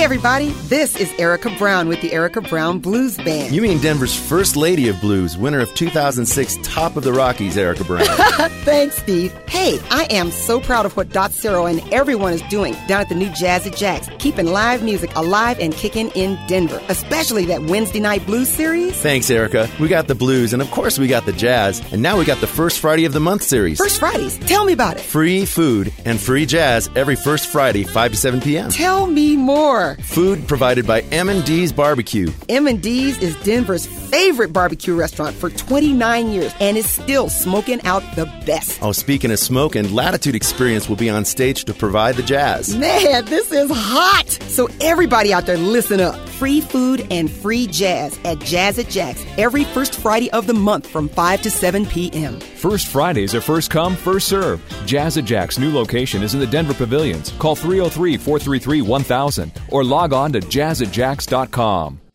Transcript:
Hey, everybody. This is Erica Brown with the Erica Brown Blues Band. You mean Denver's first lady of blues, winner of 2006 Top of the Rockies, Erica Brown. Thanks, Steve. Hey, I am so proud of what Dot Cero and everyone is doing down at the new Jazz at Jack's, keeping live music alive and kicking in Denver, especially that Wednesday night blues series. Thanks, Erica. We got the blues, and of course we got the jazz, and now we got the First Friday of the Month series. First Fridays? Tell me about it. Free food and free jazz every first Friday, 5 to 7 p.m. Tell me more. Food provided by M&D's Barbecue. M&D's is Denver's favorite barbecue restaurant for 29 years and is still smoking out the best. Oh, speaking of smoke, and Latitude Experience will be on stage to provide the jazz. Man, this is hot. So everybody out there, listen up. Free food and free jazz at Jazz at Jack's every first Friday of the month from 5 to 7 p.m. First Fridays are first come, first serve. Jazz at Jack's new location is in the Denver Pavilions. Call 303-433-1000 or log on to jazzatjacks.com.